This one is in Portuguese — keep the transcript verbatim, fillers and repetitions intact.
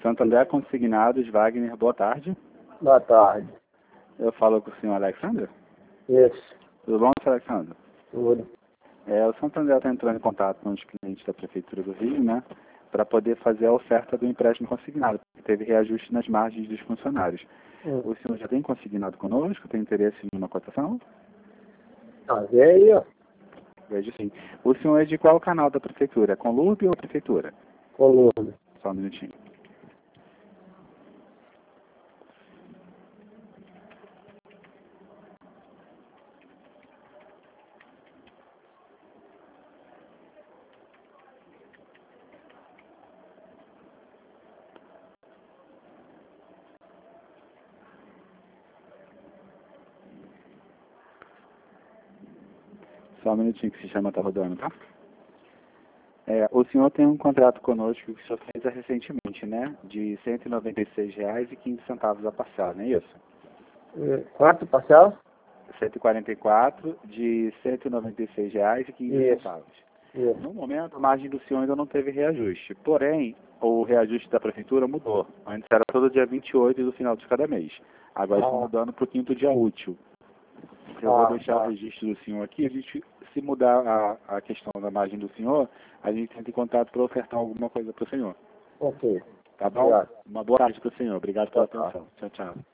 Santander Consignados, Wagner, boa tarde. Boa tarde. Eu falo com o senhor Alexandre? Isso. Tudo bom, senhor Alexandre? Tudo. É, o Santander está entrando em contato com os clientes da Prefeitura do Rio, né? Para poder fazer a oferta do empréstimo consignado, porque teve reajuste nas margens dos funcionários. Hum. O senhor já tem consignado conosco? Tem interesse em uma cotação? Ah, vê aí, ó. Vejo sim. O senhor é de qual canal da Prefeitura? Conlupe ou Prefeitura? Coluna. Só um minutinho. Só um minutinho que o sistema está rodando, tá? É, o senhor tem um contrato conosco que o senhor fez recentemente, né? De cento e noventa e seis reais e quinze centavos a parcela, não é isso? Hum, Quanto parcial? cento e quarenta e quatro de cento e noventa e seis reais e quinze Isso. centavos. Isso. No momento, a margem do senhor ainda não teve reajuste. Porém, o reajuste da prefeitura mudou. Antes era todo dia vinte e oito do final de cada mês. Agora estão Ah. mudando para o quinto dia útil. Eu Ah, vou deixar tá. o registro do senhor aqui. A gente, se mudar a, a questão da margem do senhor, a gente entra em contato para ofertar alguma coisa para o senhor. Ok. Tá bom? Obrigado. Uma boa tarde para o senhor. Obrigado pela Boa tarde. atenção. Tchau, tchau.